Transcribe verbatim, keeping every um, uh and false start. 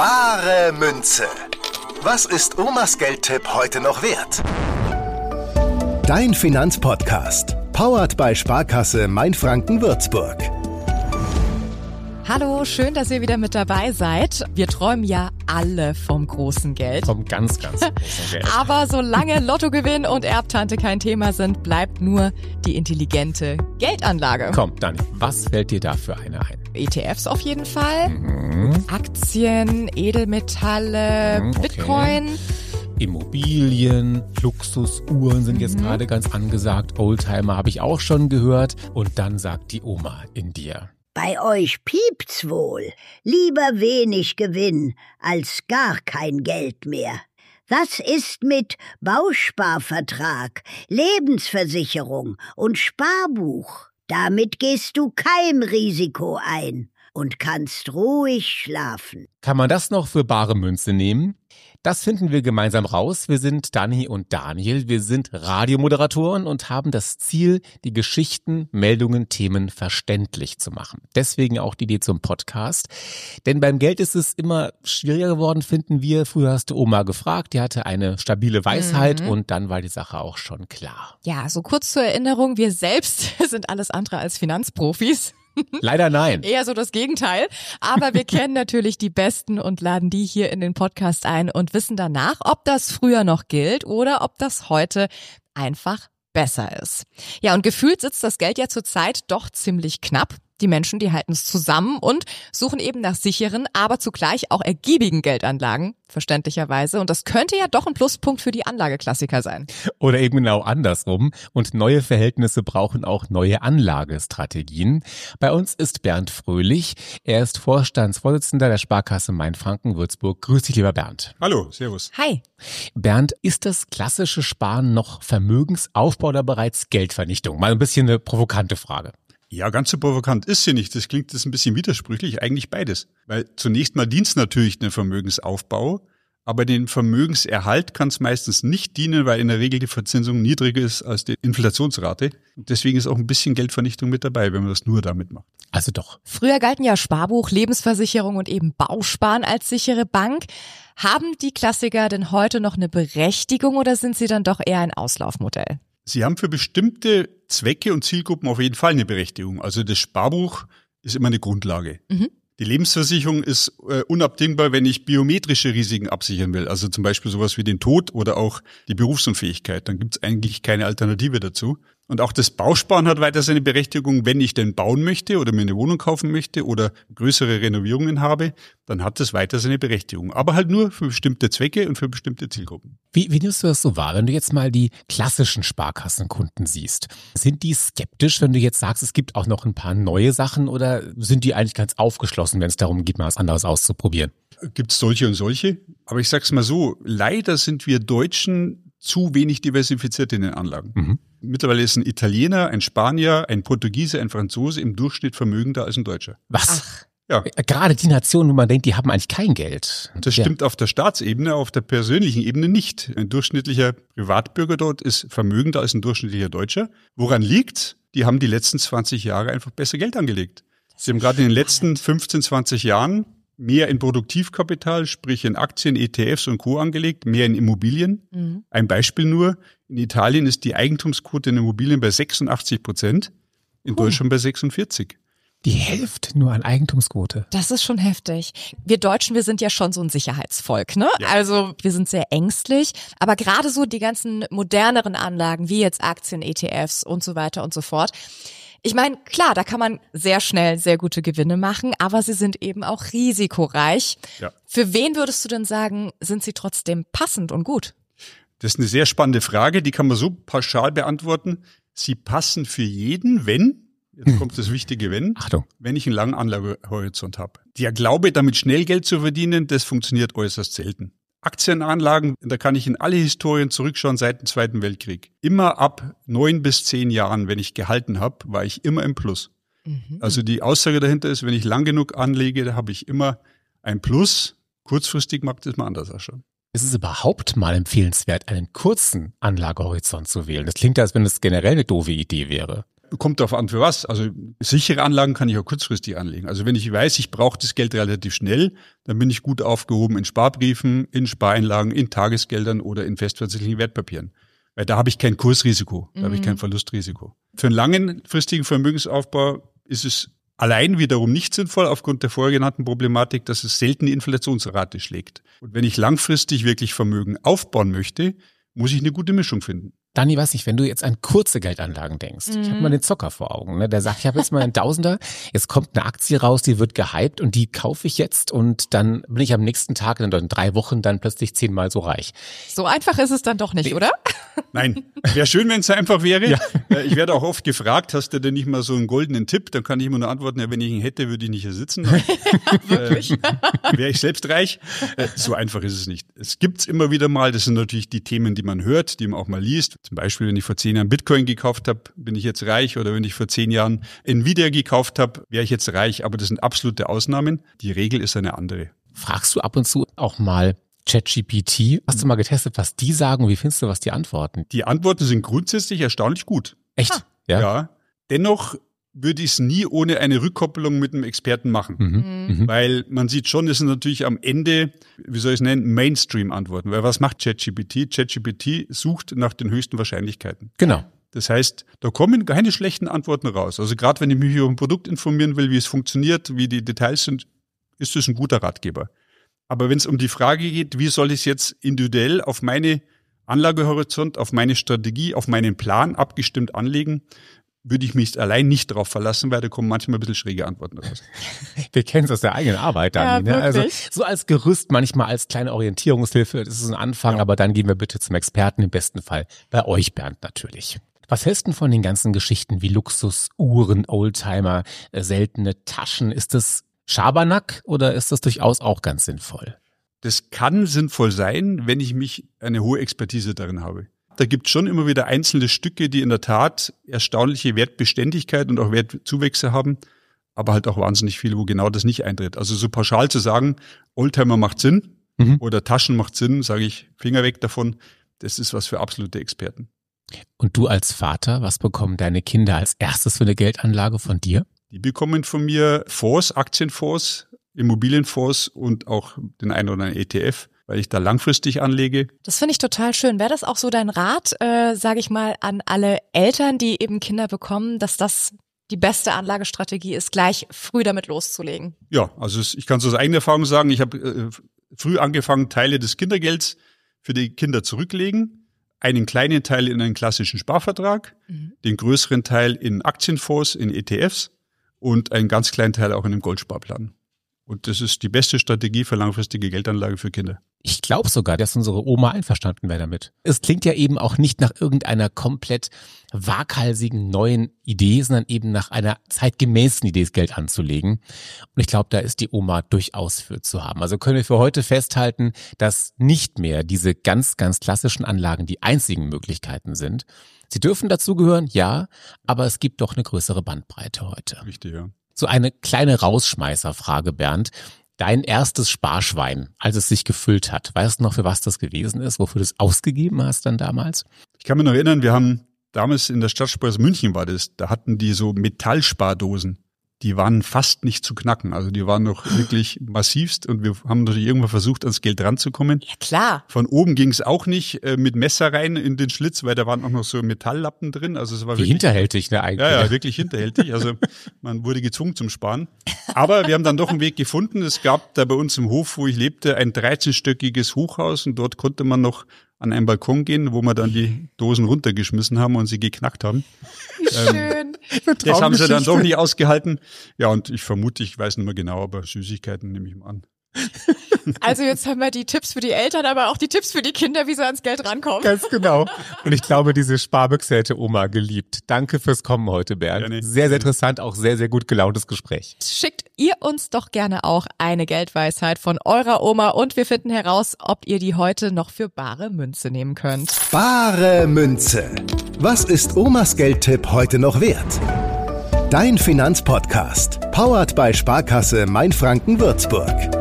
Bare Münze. Was ist Omas Geldtipp heute noch wert? Dein Finanzpodcast. Powered by Sparkasse Mainfranken-Würzburg. Hallo, schön, dass ihr wieder mit dabei seid. Wir träumen ja alle vom großen Geld. Vom ganz, ganz großen Geld. Aber solange Lottogewinn und Erbtante kein Thema sind, bleibt nur die intelligente Geldanlage. Komm, Dani, was fällt dir da für eine ein? E T Fs auf jeden Fall, Mhm. Aktien, Edelmetalle, Mhm, okay. Bitcoin. Immobilien, Luxusuhren sind jetzt Mhm. gerade ganz angesagt. Oldtimer habe ich auch schon gehört. Und dann sagt die Oma in dir: Bei euch piept's wohl. Lieber wenig Gewinn als gar kein Geld mehr. Was ist mit Bausparvertrag, Lebensversicherung und Sparbuch? Damit gehst du kein Risiko ein und kannst ruhig schlafen. Kann man das noch für bare Münze nehmen? Das finden wir gemeinsam raus. Wir sind Dani und Daniel. Wir sind Radiomoderatoren und haben das Ziel, die Geschichten, Meldungen, Themen verständlich zu machen. Deswegen auch die Idee zum Podcast. Denn beim Geld ist es immer schwieriger geworden, finden wir. Früher hast du Oma gefragt, die hatte eine stabile Weisheit Mhm. und dann war die Sache auch schon klar. Ja, so kurz zur Erinnerung, wir selbst sind alles andere als Finanzprofis. Leider nein. Eher so das Gegenteil. Aber wir kennen natürlich die Besten und laden die hier in den Podcast ein und wissen danach, ob das früher noch gilt oder ob das heute einfach besser ist. Ja, und gefühlt sitzt das Geld ja zurzeit doch ziemlich knapp. Die Menschen, die halten es zusammen und suchen eben nach sicheren, aber zugleich auch ergiebigen Geldanlagen, verständlicherweise. Und das könnte ja doch ein Pluspunkt für die Anlageklassiker sein. Oder eben genau andersrum. Und neue Verhältnisse brauchen auch neue Anlagestrategien. Bei uns ist Bernd Fröhlich. Er ist Vorstandsvorsitzender der Sparkasse Mainfranken-Würzburg. Grüß dich, lieber Bernd. Hallo, servus. Hi. Bernd, ist das klassische Sparen noch Vermögensaufbau oder bereits Geldvernichtung? Mal ein bisschen eine provokante Frage. Ja, ganz so provokant ist sie nicht. Das klingt jetzt ein bisschen widersprüchlich, eigentlich beides. Weil zunächst mal dient es natürlich den Vermögensaufbau, aber den Vermögenserhalt kann es meistens nicht dienen, weil in der Regel die Verzinsung niedriger ist als die Inflationsrate. Und deswegen ist auch ein bisschen Geldvernichtung mit dabei, wenn man das nur damit macht. Also doch. Früher galten ja Sparbuch, Lebensversicherung und eben Bausparen als sichere Bank. Haben die Klassiker denn heute noch eine Berechtigung oder sind sie dann doch eher ein Auslaufmodell? Sie haben für bestimmte Zwecke und Zielgruppen auf jeden Fall eine Berechtigung. Also das Sparbuch ist immer eine Grundlage. Mhm. Die Lebensversicherung ist äh, unabdingbar, wenn ich biometrische Risiken absichern will. Also zum Beispiel sowas wie den Tod oder auch die Berufsunfähigkeit. Dann gibt es eigentlich keine Alternative dazu. Und auch das Bausparen hat weiter seine Berechtigung. Wenn ich denn bauen möchte oder mir eine Wohnung kaufen möchte oder größere Renovierungen habe, dann hat das weiter seine Berechtigung. Aber halt nur für bestimmte Zwecke und für bestimmte Zielgruppen. Wie, wie nimmst du das so wahr, wenn du jetzt mal die klassischen Sparkassenkunden siehst? Sind die skeptisch, wenn du jetzt sagst, es gibt auch noch ein paar neue Sachen oder sind die eigentlich ganz aufgeschlossen, wenn es darum geht, mal was anderes auszuprobieren? Gibt es solche und solche. Aber ich sag's mal so, leider sind wir Deutschen zu wenig diversifiziert in den Anlagen. Mhm. Mittlerweile ist ein Italiener, ein Spanier, ein Portugiese, ein Franzose im Durchschnitt vermögender als ein Deutscher. Was? Ach. Ja, Gerade die Nationen, wo man denkt, die haben eigentlich kein Geld. das Ja. stimmt auf der Staatsebene, auf der persönlichen Ebene nicht. Ein durchschnittlicher Privatbürger dort ist vermögender als ein durchschnittlicher Deutscher. Woran liegt's? Die haben die letzten zwanzig Jahre einfach besser Geld angelegt. Sie haben gerade in den letzten fünfzehn, zwanzig Jahren mehr in Produktivkapital, sprich in Aktien, E T Fs und Co. angelegt, mehr in Immobilien. Mhm. Ein Beispiel nur, in Italien ist die Eigentumsquote in Immobilien bei sechsundachtzig Prozent, in Puh. Deutschland bei sechsundvierzig. Die Hälfte nur an Eigentumsquote. Das ist schon heftig. Wir Deutschen, wir sind ja schon so ein Sicherheitsvolk, ne? Ja. Also wir sind sehr ängstlich. Aber gerade so die ganzen moderneren Anlagen, wie jetzt Aktien, E T Fs und so weiter und so fort. Ich meine, klar, da kann man sehr schnell sehr gute Gewinne machen, aber sie sind eben auch risikoreich. Ja. Für wen würdest du denn sagen, sind sie trotzdem passend und gut? Das ist eine sehr spannende Frage, die kann man so pauschal beantworten. Sie passen für jeden, wenn, jetzt kommt das wichtige Wenn, Achtung. wenn ich einen langen Anlagehorizont habe. Der Glaube, damit schnell Geld zu verdienen, das funktioniert äußerst selten. Aktienanlagen, da kann ich in alle Historien zurückschauen seit dem Zweiten Weltkrieg. Immer ab neun bis zehn Jahren, wenn ich gehalten habe, war ich immer im Plus. Mhm. Also die Aussage dahinter ist, wenn ich lang genug anlege, da habe ich immer ein Plus. Kurzfristig mag das mal anders ausschauen. Ist es überhaupt mal empfehlenswert, einen kurzen Anlagehorizont zu wählen? Das klingt, als wenn es generell eine doofe Idee wäre. kommt darauf an, für was. Also sichere Anlagen kann ich auch kurzfristig anlegen. Also wenn ich weiß, ich brauche das Geld relativ schnell, dann bin ich gut aufgehoben in Sparbriefen, in Spareinlagen, in Tagesgeldern oder in festverzinslichen Wertpapieren. Weil da habe ich kein Kursrisiko, da mhm. habe ich kein Verlustrisiko. Für einen langfristigen Vermögensaufbau ist es allein wiederum nicht sinnvoll, aufgrund der vorher genannten Problematik, dass es selten die Inflationsrate schlägt. Und wenn ich langfristig wirklich Vermögen aufbauen möchte, muss ich eine gute Mischung finden. Dani, weiß nicht, wenn du jetzt an kurze Geldanlagen denkst, mhm. ich habe mal den Zocker vor Augen, ne? Der sagt, ich habe jetzt mal einen Tausender, jetzt kommt eine Aktie raus, die wird gehypt und die kaufe ich jetzt und dann bin ich am nächsten Tag, in drei Wochen dann plötzlich zehnmal so reich. So einfach ist es dann doch nicht, oder? Nein, wäre schön, wenn es einfach wäre. Ja. Ich werde auch oft gefragt, hast du denn nicht mal so einen goldenen Tipp? Dann kann ich immer nur antworten, ja, wenn ich ihn hätte, würde ich nicht hier sitzen. Wirklich? Äh, wäre ich selbst reich? Äh, so einfach ist es nicht. Es gibt's immer wieder mal, das sind natürlich die Themen, die man hört, die man auch mal liest. Zum Beispiel, wenn ich vor zehn Jahren Bitcoin gekauft habe, bin ich jetzt reich. Oder wenn ich vor zehn Jahren Nvidia gekauft habe, wäre ich jetzt reich. Aber das sind absolute Ausnahmen. Die Regel ist eine andere. Fragst du ab und zu auch mal ChatGPT? Hast du mal getestet, was die sagen? Wie findest du, was die antworten? Die Antworten sind grundsätzlich erstaunlich gut. Echt? Ah. Ja. Ja. Dennoch würde ich es nie ohne eine Rückkopplung mit einem Experten machen. Mhm. Mhm. Weil man sieht schon, es sind natürlich am Ende, wie soll ich es nennen, Mainstream-Antworten. Weil was macht ChatGPT? ChatGPT sucht nach den höchsten Wahrscheinlichkeiten. Genau. Das heißt, da kommen keine schlechten Antworten raus. Also gerade wenn ich mich über ein Produkt informieren will, wie es funktioniert, wie die Details sind, ist das ein guter Ratgeber. Aber wenn es um die Frage geht, wie soll ich es jetzt individuell auf meine Anlagehorizont, auf meine Strategie, auf meinen Plan abgestimmt anlegen, würde ich mich allein nicht darauf verlassen, weil da kommen manchmal ein bisschen schräge Antworten raus. Wir kennen es aus der eigenen Arbeit, Dani. Ja, ne? Also wirklich. so als Gerüst, manchmal als kleine Orientierungshilfe, das ist ein Anfang, Ja. aber dann gehen wir bitte zum Experten, im besten Fall bei euch, Bernd, natürlich. Was hältst du denn von den ganzen Geschichten wie Luxus, Uhren, Oldtimer, äh, seltene Taschen? Ist das Schabernack oder ist das durchaus auch ganz sinnvoll? Das kann sinnvoll sein, wenn ich mich eine hohe Expertise darin habe. Da gibt es schon immer wieder einzelne Stücke, die in der Tat erstaunliche Wertbeständigkeit und auch Wertzuwächse haben, aber halt auch wahnsinnig viel, wo genau das nicht eintritt. Also so pauschal zu sagen, Oldtimer macht Sinn Mhm. oder Taschen macht Sinn, sage ich, Finger weg davon, das ist was für absolute Experten. Und du als Vater, was bekommen deine Kinder als erstes für eine Geldanlage von dir? Die bekommen von mir Fonds, Aktienfonds, Immobilienfonds und auch den einen oder anderen E T F, weil ich da langfristig anlege. Das finde ich total schön. Wäre das auch so dein Rat, äh, sage ich mal, an alle Eltern, die eben Kinder bekommen, dass das die beste Anlagestrategie ist, gleich früh damit loszulegen? Ja, also es, ich kann es aus eigener Erfahrung sagen, ich habe äh, früh angefangen, Teile des Kindergelds für die Kinder zurücklegen, einen kleinen Teil in einen klassischen Sparvertrag, Mhm. den größeren Teil in Aktienfonds, in E T Fs und einen ganz kleinen Teil auch in einem Goldsparplan. Und das ist die beste Strategie für langfristige Geldanlage für Kinder. Ich glaube sogar, dass unsere Oma einverstanden wäre damit. Es klingt ja eben auch nicht nach irgendeiner komplett waghalsigen neuen Idee, sondern eben nach einer zeitgemäßen Idee, das Geld anzulegen. Und ich glaube, da ist die Oma durchaus für zu haben. Also können wir für heute festhalten, dass nicht mehr diese ganz, ganz klassischen Anlagen die einzigen Möglichkeiten sind. Sie dürfen dazugehören, ja, aber es gibt doch eine größere Bandbreite heute. Richtig, ja. So eine kleine Rausschmeißerfrage, Bernd. Dein erstes Sparschwein, als es sich gefüllt hat, weißt du noch, für was das gewesen ist, wofür du es ausgegeben hast dann damals? Ich kann mich noch erinnern, wir haben damals in der Stadtsparkasse München war das, da hatten die so Metallspardosen. Die waren fast nicht zu knacken. Also die waren noch wirklich massivst und wir haben natürlich irgendwann versucht, ans Geld ranzukommen. Ja, klar. Von oben ging es auch nicht äh, mit Messer rein in den Schlitz, weil da waren auch noch so Metalllappen drin. Also es war Wie wirklich, hinterhältig, ne, eigentlich. ja, ja, wirklich hinterhältig. Also man wurde gezwungen zum Sparen. Aber wir haben dann doch einen Weg gefunden. Es gab da bei uns im Hof, wo ich lebte, ein dreizehnstöckiges Hochhaus und dort konnte man noch an einen Balkon gehen, wo wir dann die Dosen runtergeschmissen haben und sie geknackt haben. Schön. Das haben sie dann doch nicht ausgehalten. Ja, und ich vermute, ich weiß nicht mehr genau, aber Süßigkeiten nehme ich mal an. Also jetzt haben wir die Tipps für die Eltern, aber auch die Tipps für die Kinder, wie sie ans Geld rankommen. Ganz genau. Und ich glaube, diese Sparbüchse hätte Oma geliebt. Danke fürs Kommen heute, Bernd. Gerne. Sehr, sehr interessant, auch sehr, sehr gut gelauntes Gespräch. Schickt ihr uns doch gerne auch eine Geldweisheit von eurer Oma und wir finden heraus, ob ihr die heute noch für bare Münze nehmen könnt. Bare Münze. Was ist Omas Geldtipp heute noch wert? Dein Finanzpodcast. Powered bei Sparkasse Mainfranken-Würzburg.